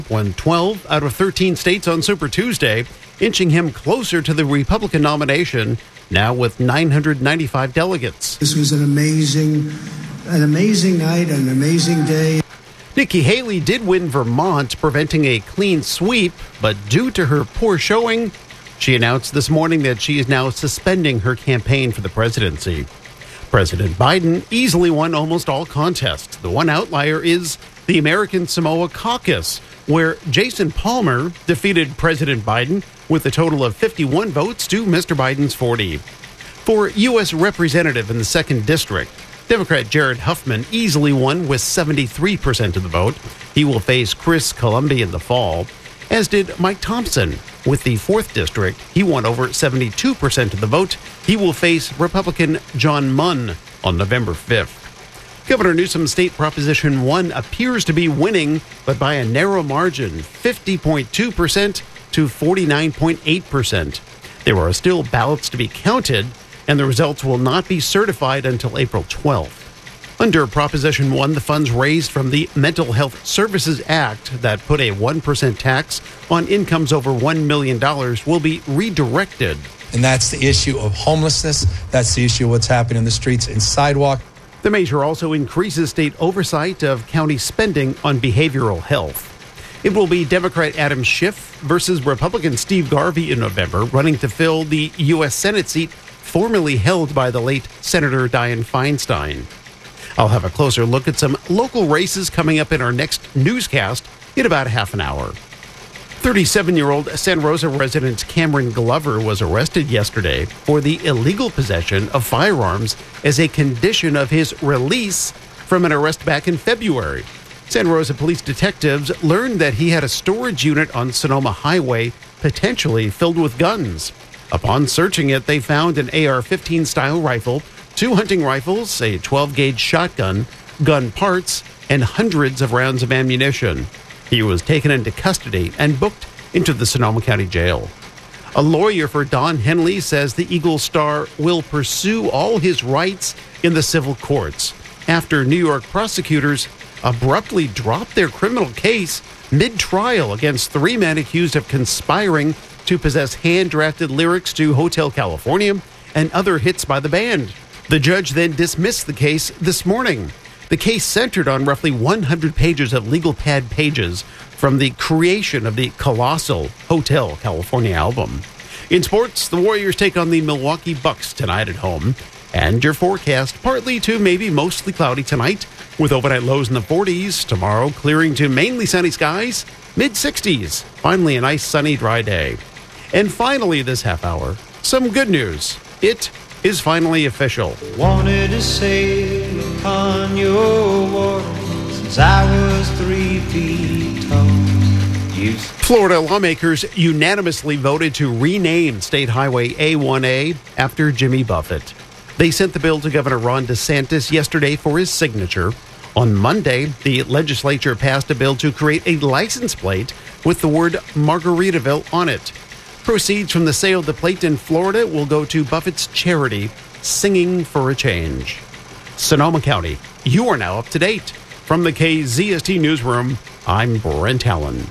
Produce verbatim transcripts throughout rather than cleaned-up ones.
won twelve out of thirteen states on Super Tuesday, inching him closer to the Republican nomination, now with nine hundred ninety-five delegates. This was an amazing, an amazing night, an amazing day. Nikki Haley did win Vermont, preventing a clean sweep, but due to her poor showing, she announced this morning that she is now suspending her campaign for the presidency. President Biden easily won almost all contests. The one outlier is the American Samoa Caucus, where Jason Palmer defeated President Biden with a total of fifty-one votes to Mister Biden's forty. For U S Representative in the second District, Democrat Jared Huffman easily won with seventy-three percent of the vote. He will face Chris Columbia in the fall, as did Mike Thompson. With the fourth District, he won over seventy-two percent of the vote. He will face Republican John Munn on November fifth. Governor Newsom's state Proposition one appears to be winning, but by a narrow margin, fifty point two percent to forty-nine point eight percent. There are still ballots to be counted, and the results will not be certified until April twelfth. Under Proposition one, the funds raised from the Mental Health Services Act that put a one percent tax on incomes over one million dollars will be redirected. And that's the issue of homelessness. That's the issue of what's happening in the streets and sidewalk. The measure also increases state oversight of county spending on behavioral health. It will be Democrat Adam Schiff versus Republican Steve Garvey in November, running to fill the U S Senate seat formerly held by the late Senator Dianne Feinstein. I'll have a closer look at some local races coming up in our next newscast in about half an hour. thirty-seven-year-old Santa Rosa resident Cameron Glover was arrested yesterday for the illegal possession of firearms as a condition of his release from an arrest back in February. Santa Rosa police detectives learned that he had a storage unit on Sonoma Highway potentially filled with guns. Upon searching it, they found an A R fifteen style rifle, two hunting rifles, a twelve gauge shotgun, gun parts, and hundreds of rounds of ammunition. He was taken into custody and booked into the Sonoma County Jail. A lawyer for Don Henley says the Eagle Star will pursue all his rights in the civil courts after New York prosecutors abruptly dropped their criminal case mid-trial against three men accused of conspiring to possess hand-drafted lyrics to Hotel California and other hits by the band. The judge then dismissed the case this morning. The case centered on roughly one hundred pages of legal pad pages from the creation of the colossal Hotel California album. In sports, the Warriors take on the Milwaukee Bucks tonight at home. And your forecast, partly to maybe mostly cloudy tonight, with overnight lows in the forties. Tomorrow, clearing to mainly sunny skies, mid-sixties. Finally, a nice sunny, dry day. And finally, this half hour, some good news. It is finally official. Wanted to sail upon your waters since I was three feet tall. You... Florida lawmakers unanimously voted to rename State Highway A one A after Jimmy Buffett. They sent the bill to Governor Ron DeSantis yesterday for his signature. On Monday, the legislature passed a bill to create a license plate with the word Margaritaville on it. Proceeds from the sale of the plate in Florida will go to Buffett's charity, Singing for a Change. Sonoma County, you are now up to date. From the K Z S T Newsroom, I'm Brent Allen.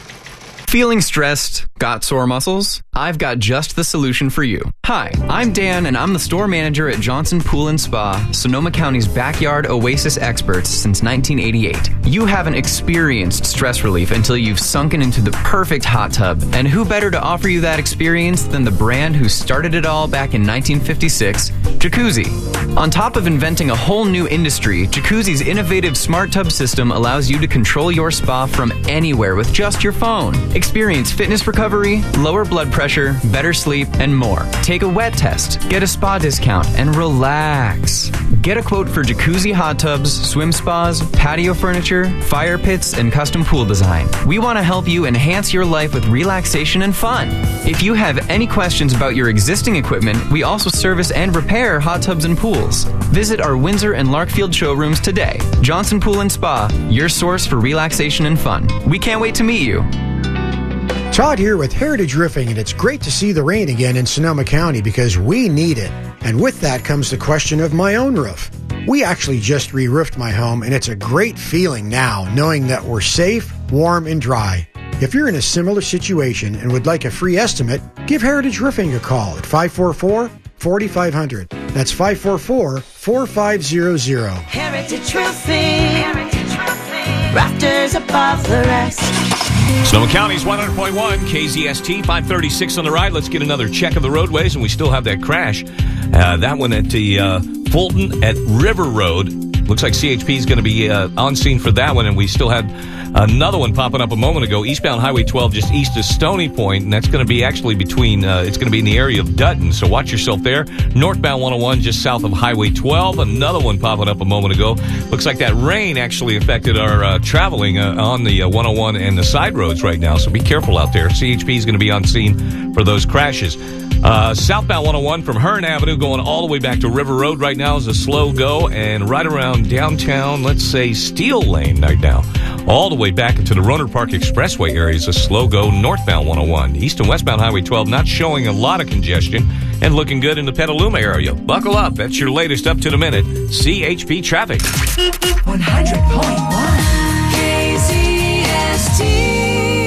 Feeling stressed? Got sore muscles? I've got just the solution for you. Hi, I'm Dan, and I'm the store manager at Johnson Pool and Spa, Sonoma County's backyard oasis experts since nineteen eighty-eight. You haven't experienced stress relief until you've sunken into the perfect hot tub, and who better to offer you that experience than the brand who started it all back in nineteen fifty-six, Jacuzzi. On top of inventing a whole new industry, Jacuzzi's innovative smart tub system allows you to control your spa from anywhere with just your phone. Experience fitness recovery, lower blood pressure, better sleep, and more. Take a wet test, get a spa discount, and relax. Get a quote for jacuzzi hot tubs, swim spas, patio furniture, fire pits, and custom pool design. We want to help you enhance your life with relaxation and fun. If you have any questions about your existing equipment, we also service and repair hot tubs and pools. Visit our Windsor and Larkfield showrooms today. Johnson Pool and Spa, your source for relaxation and fun. We can't wait to meet you. Todd here with Heritage Roofing, and it's great to see the rain again in Sonoma County because we need it. And with that comes the question of my own roof. We actually just re-roofed my home, and it's a great feeling now knowing that we're safe warm and dry. If you're in a similar situation and would like a free estimate, give Heritage Roofing a call at five four four, four five zero zero. That's five four four, four five zero zero. Heritage Roofing. Heritage Roofing. Rafters above the rest. Sonoma County's one hundred point one, K Z S T, five thirty-six on the ride. Let's get another check of the roadways, and we still have that crash. Uh, that one at the uh, Fulton at River Road. Looks like C H P is going to be uh, on scene for that one, and we still had another one popping up a moment ago, eastbound Highway twelve, just east of Stony Point, and that's going to be actually between, uh, it's going to be in the area of Dutton, so watch yourself there. Northbound one oh one, just south of Highway twelve, another one popping up a moment ago. Looks like that rain actually affected our uh, traveling uh, on the uh, one oh one and the side roads right now, so be careful out there. C H P is going to be on scene for those crashes. Uh, southbound one oh one from Hearn Avenue going all the way back to River Road right now is a slow go, and right around downtown, let's say Steel Lane right now, all the way back into the Rohnert Park Expressway area is a slow go northbound one oh one. East and westbound Highway twelve not showing a lot of congestion and looking good in the Petaluma area. Buckle up. That's your latest up to the minute C H P traffic. one hundred point one K Z S T.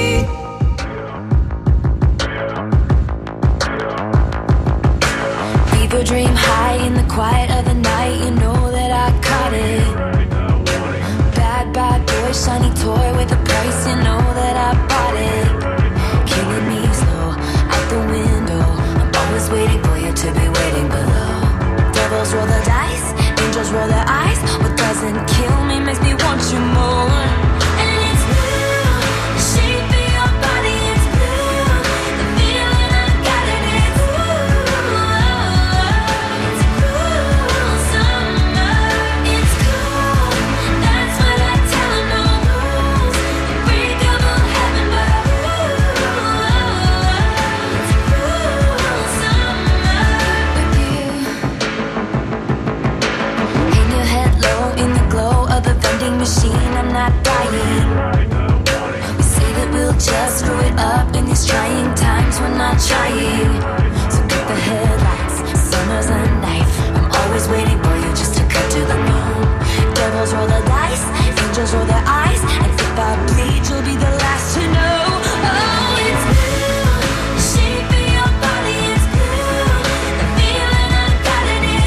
Fever dream high in the quiet of the night. You know that I caught it. Bad, bad boy, shiny toy with a price. You know that I bought it. Killing me slow out the window. I'm always waiting for you to be waiting below. Devils roll the dice, angels roll their eyes. What doesn't kill me makes me want you more. And it's blue, the shape of your body is blue. The feeling I got it is blue. It's cool summer, it's cool. That's what I tell 'em, no rules. Unbreakable heaven, but ooh, it's cool summer with you. In your head low, in the glow of the vending machine, I'm not dying. We say that we'll just screw it up in these trying times. We're not trying. So cut the headlights, summer's a knife. I'm always waiting for you just to cut to the moon. Devils roll the dice, angels roll their eyes. And if I bleed, you'll be the last to know. Oh, it's blue, the shape of your body is blue. The feeling I got it is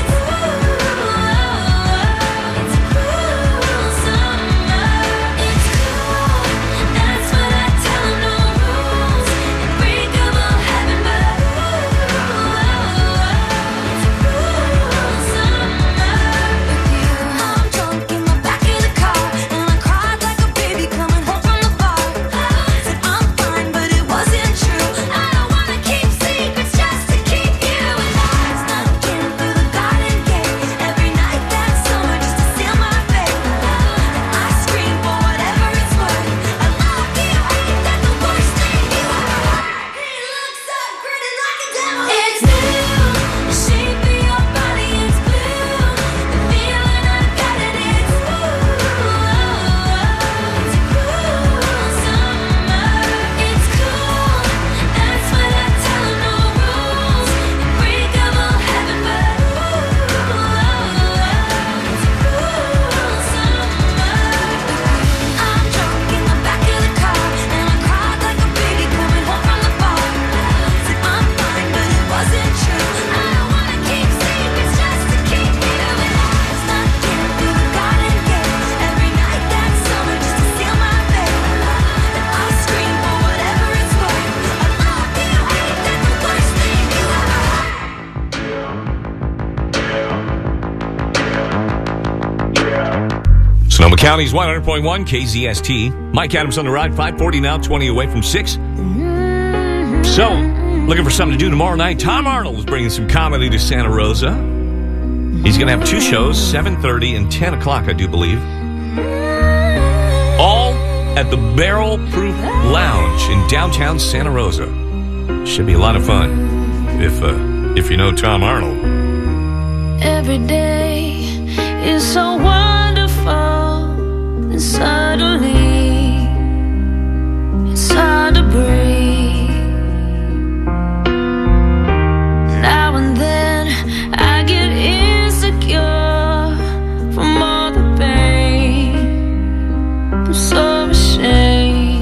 blue. It's cool summer, it's cool. That's what I tell 'em, no rules. Unbreakable heaven, but ooh, it's cool summer with you. I'm drunk in the back of the car, and I cried like a baby coming home from the bar. Said I'm fine, but it wasn't true. I don't wanna keep secrets just to keep you alive. Snuck in through the garden gate every night that summer just to seal my fate. And I scream for whatever it's worth. I love you, ain't that the worst thing you ever heard? He looks so gritty like a devil. It's blue, the shape of your body is blue. The feeling I got it is blue. It's cool summer, it's cool. That's what I tell 'em, no rules. Unbreakable heaven, but ooh, it's cool summer. I'm drunk in the back of the car, and I cried like a baby coming home from the bar. Said I'm fine, but it wasn't true. I don't wanna keep secrets just to keep you alive. Snuck in through the garden gate every night that summer just to seal my fate. And I scream for whatever it's worth. I love you, ain't that the worst thing you ever heard? Sonoma County's one hundred point one, K Z S T. Mike Adams on the ride, five forty now, twenty away from six. So, looking for something to do tomorrow night. Tom Arnold is bringing some comedy to Santa Rosa. He's going to have two shows, seven thirty and ten o'clock, I do believe. All at the Barrel Proof Lounge in downtown Santa Rosa. Should be a lot of fun if, uh, if you know Tom Arnold. Every day is so wonderful, and suddenly it's hard to breathe. Now and then I get insecure from all the pain. I'm so ashamed.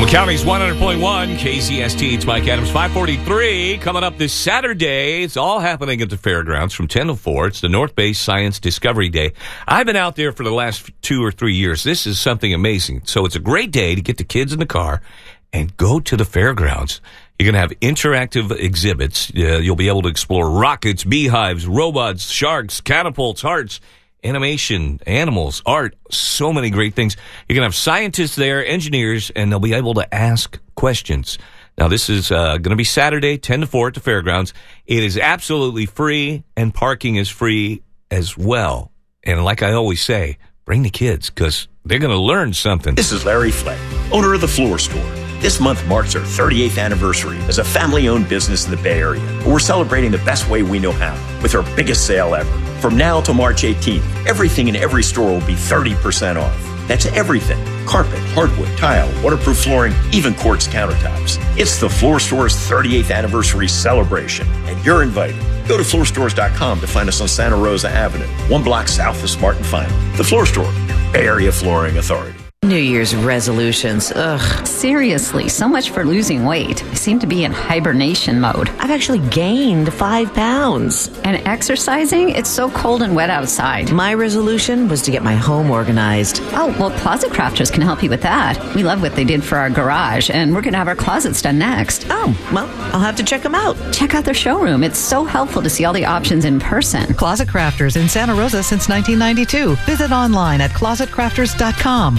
Sonoma County's one hundred point one K Z S T. It's Mike Adams. five forty-three coming up this Saturday. It's all happening at the fairgrounds from ten to four. It's the North Bay Science Discovery Day. I've been out there for the last two or three years. This is something amazing. So it's a great day to get the kids in the car and go to the fairgrounds. You're going to have interactive exhibits. Uh, you'll be able to explore rockets, beehives, robots, sharks, catapults, hearts, animation, animals, art, so many great things. You're going to have scientists there, engineers, and they'll be able to ask questions. Now, this is uh, going to be Saturday, ten to four at the fairgrounds. It is absolutely free, and parking is free as well. And like I always say, bring the kids, because they're going to learn something. This is Larry Flett, owner of The Floor Store. This month marks our thirty-eighth anniversary as a family-owned business in the Bay Area. We're celebrating the best way we know how with our biggest sale ever. From now till March eighteenth, everything in every store will be thirty percent off. That's everything. Carpet, hardwood, tile, waterproof flooring, even quartz countertops. It's the Floor Store's thirty-eighth anniversary celebration, and you're invited. Go to floor stores dot com to find us on Santa Rosa Avenue, one block south of Smart and Final. The Floor Store, Bay Area Flooring Authority. New Year's resolutions. Ugh. Seriously, so much for losing weight. I seem to be in hibernation mode. I've actually gained five pounds. And exercising? It's so cold and wet outside. My resolution was to get my home organized. Oh, well, Closet Crafters can help you with that. We love what they did for our garage, and we're going to have our closets done next. Oh, well, I'll have to check them out. Check out their showroom. It's so helpful to see all the options in person. Closet Crafters in Santa Rosa since nineteen ninety-two. Visit online at closet crafters dot com.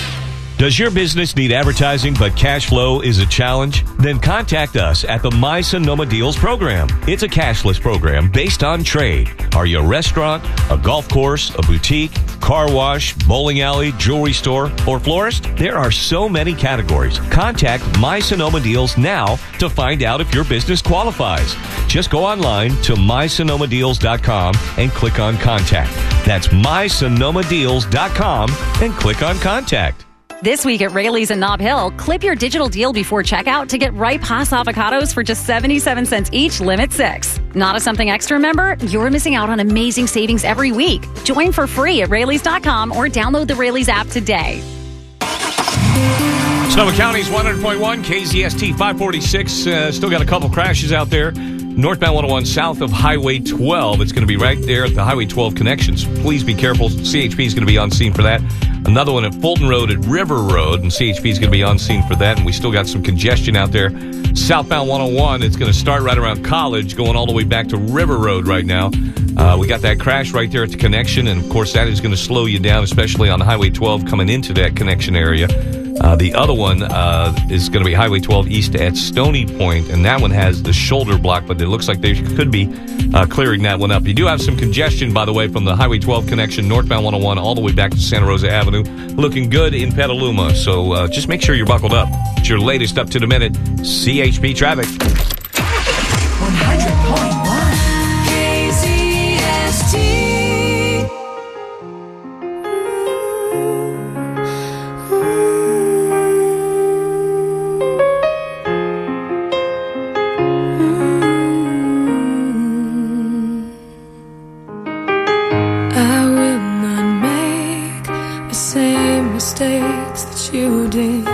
Does your business need advertising but cash flow is a challenge? Then contact us at the My Sonoma Deals program. It's a cashless program based on trade. Are you a restaurant, a golf course, a boutique, car wash, bowling alley, jewelry store, or florist? There are so many categories. Contact My Sonoma Deals now to find out if your business qualifies. Just go online to my sonoma deals dot com and click on Contact. That's my sonoma deals dot com and click on Contact. This week at Rayleigh's in Nob Hill, clip your digital deal before checkout to get ripe Hass avocados for just seventy-seven cents each, limit six. Not a Something Extra member? You're missing out on amazing savings every week. Join for free at Rayleigh's dot com or download the Rayleigh's app today. Sonoma County's one hundred point one K Z S T five forty-six. Uh, still got a couple crashes out there. Northbound one oh one south of Highway twelve. It's going to be right there at the Highway twelve connections. Please be careful. C H P is going to be on scene for that. Another one at Fulton Road at River Road, and C H P is going to be on scene for that. And we still got some congestion out there. Southbound one oh one, it's going to start right around College, going all the way back to River Road right now. Uh, we got that crash right there at the connection, and of course that is going to slow you down, especially on Highway twelve coming into that connection area. Uh, the other one uh, is going to be Highway twelve east at Stony Point, and that one has the shoulder block, but it looks like they could be uh, clearing that one up. You do have some congestion, by the way, from the Highway twelve connection, northbound one oh one, all the way back to Santa Rosa Avenue. Looking good in Petaluma, so uh, just make sure you're buckled up. It's your latest up-to-the-minute C H P traffic. one hundred point one K Z S T. Mistakes that you did,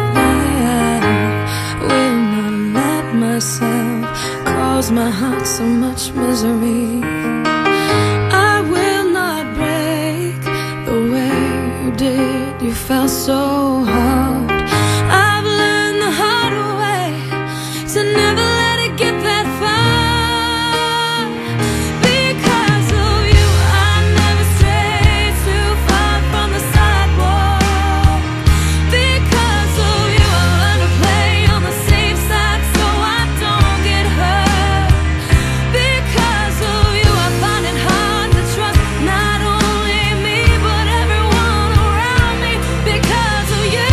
I will not let myself cause my heart so much misery. I will not break the way you did. You fell so hard. I've learned the hard way to never let it get that far. Because of you, I never strayed too far from the sidewalk. Because of you, I learned to play on the safe side so I don't get hurt. Because of you, I find it hard to trust not only me but everyone around me. Because of you,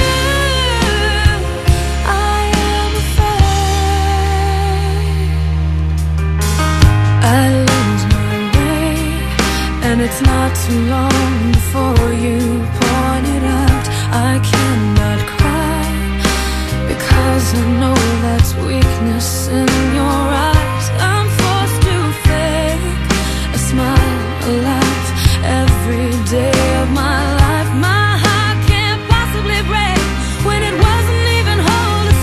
I am afraid I lose my way, and it's not too long before you point it out. I cannot cry because I know that's weakness in your eyes. I'm forced to fake a smile, a laugh every day of my life. My heart can't possibly break when it wasn't even whole to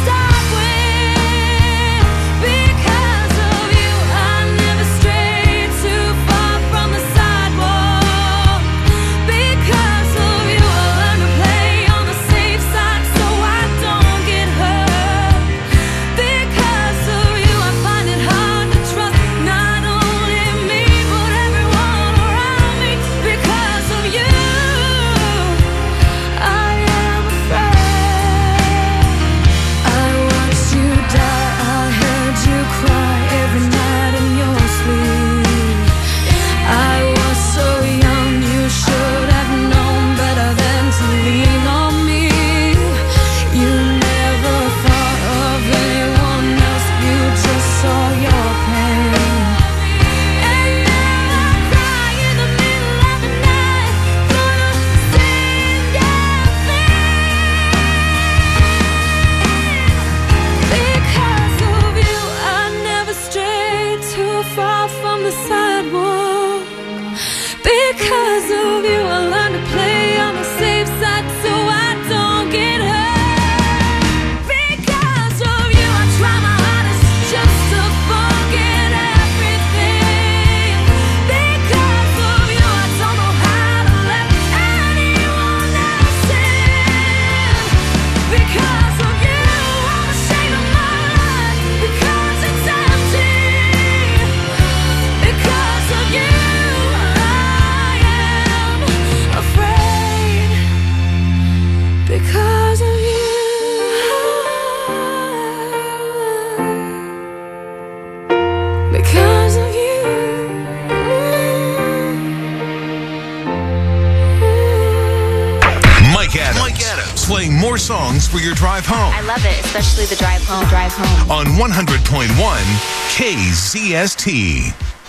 songs for your drive home. I love it, especially the drive home. Drive home. On one hundred point one K Z S T.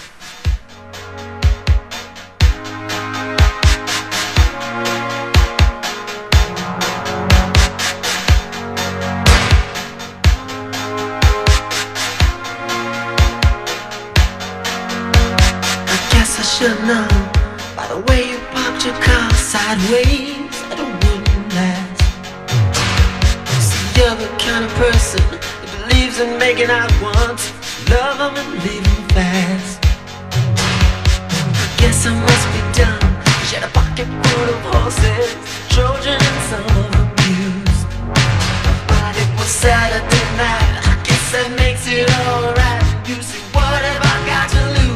Guess I should know by the way you parked your car sideways that it wouldn't last. See, you're the kind of person that believes in making out once, love them and leave them fast. I guess I must be dumb. She had a pocket full of horses, Trojan and some of abused. But it was Saturday night. I guess that makes it alright. You see, what have I got to lose?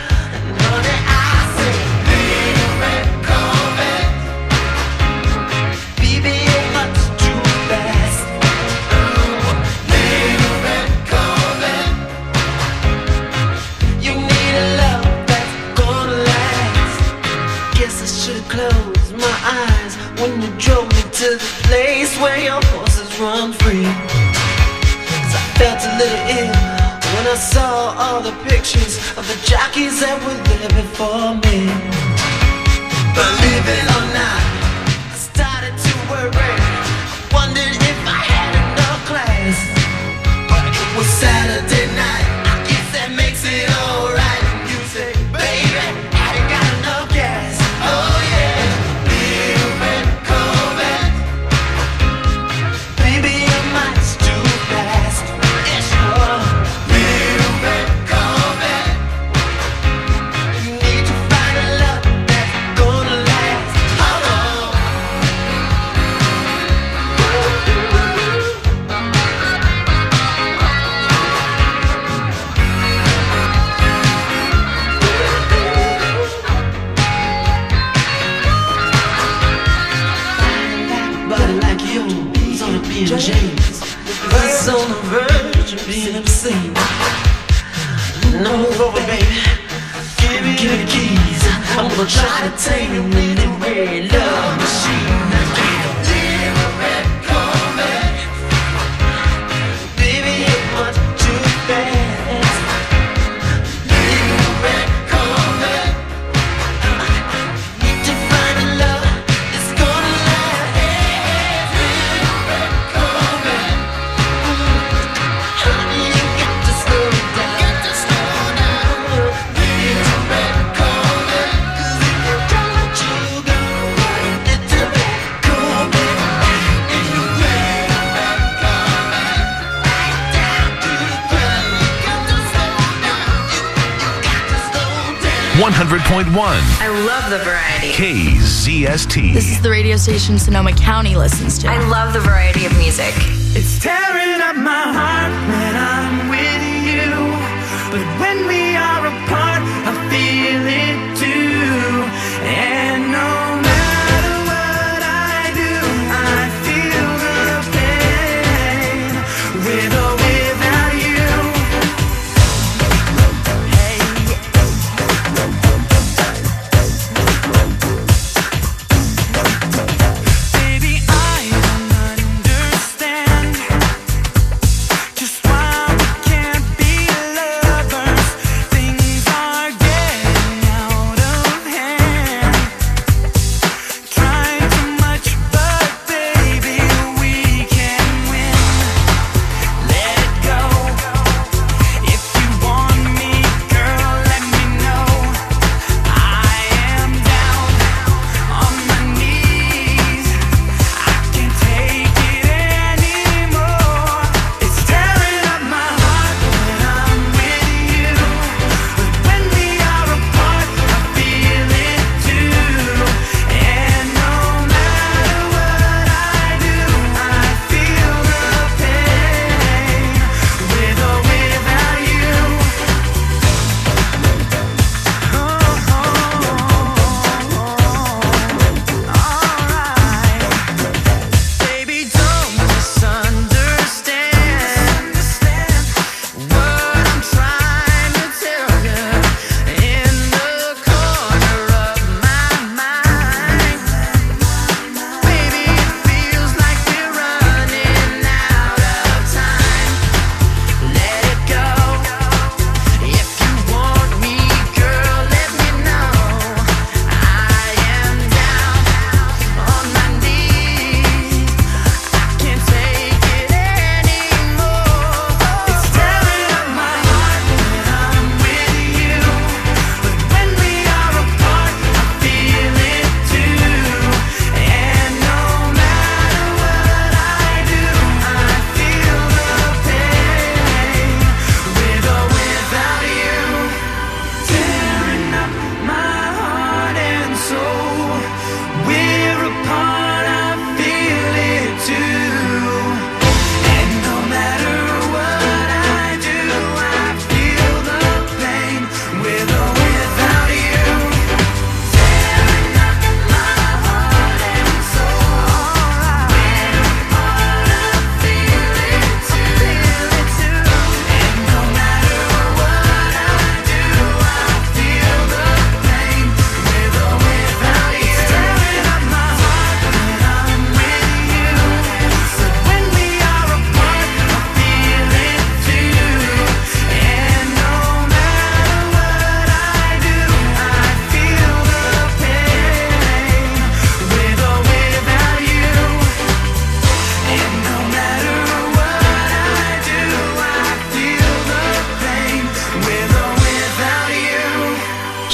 Close my eyes when you drove me to the place where your horses run free. 'Cause I felt a little ill when I saw all the pictures of the jockeys that were there before me. Believe it or not, I started to worry. I wondered if I had enough class. But it was Saturday night. I guess that makes it alright. You say, baby, I ain't got enough gas. Oh yeah, little red Corvette. Baby, your mind's too fast. Yeah, sure. Little red Corvette. You need to find a love that's gonna last. Hold on. Body like yours on a B and J's. It's on the verge of being obscene. No over, baby. Give me, give me the keys. I'm gonna try to tame you in a red love machine. Little red Corvette. Baby, you're much too fast. Little red Corvette. Need to find a love that's gonna last. Little red Corvette. Honey, you got to slow down. Got to slow down. Little red Corvette. 'Cause if you don't, you go. Little red Corvette. In the red, red Corvette. Right down to the ground. You got to slow down. You, you got to slow down. one hundred point one I love the variety. K Z S T. This is the radio station Sonoma County listens to. I love the variety of music. It's tearing up my heart when I'm with you. But when we are apart, I feel it too. And no matter what I do, I feel the pain. With or without you. Baby, I don't understand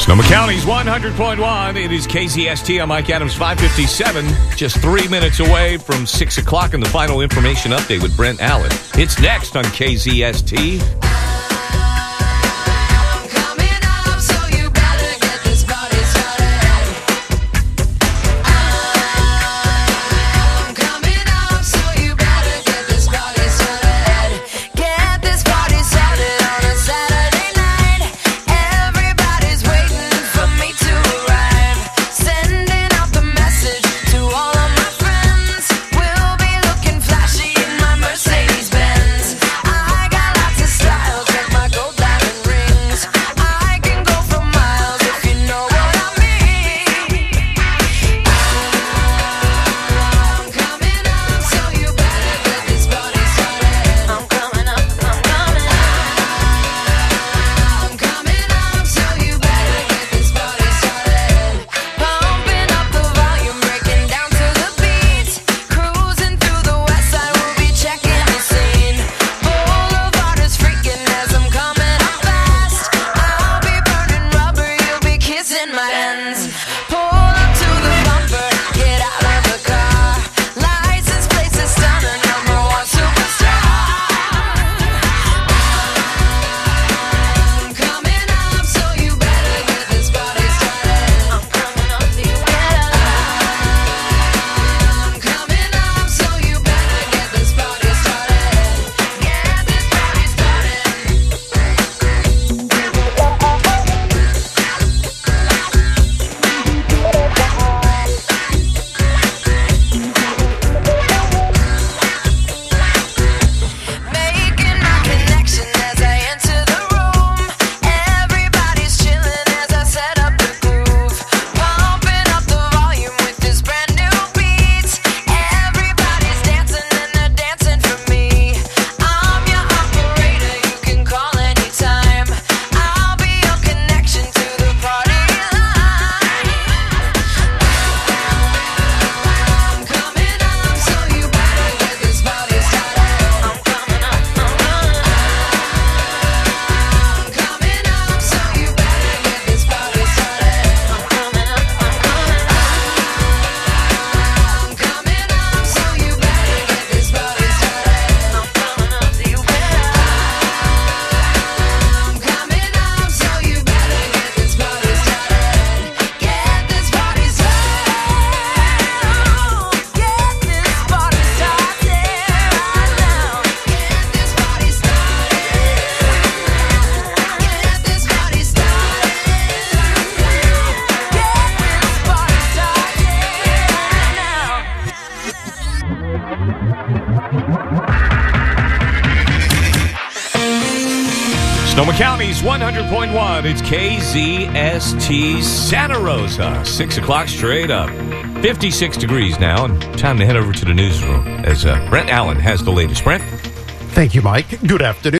Sonoma County's one hundred point one. It is K Z S T. I'm Mike Adams, five fifty-seven. Just three minutes away from six o'clock in the final information update with Brent Allen. It's next on K Z S T. Sonoma County's one hundred point one. It's K Z S T Santa Rosa. Six o'clock straight up. fifty-six degrees now, and time to head over to the newsroom as uh, Brent Allen has the latest. Brent? Thank you, Mike. Good afternoon.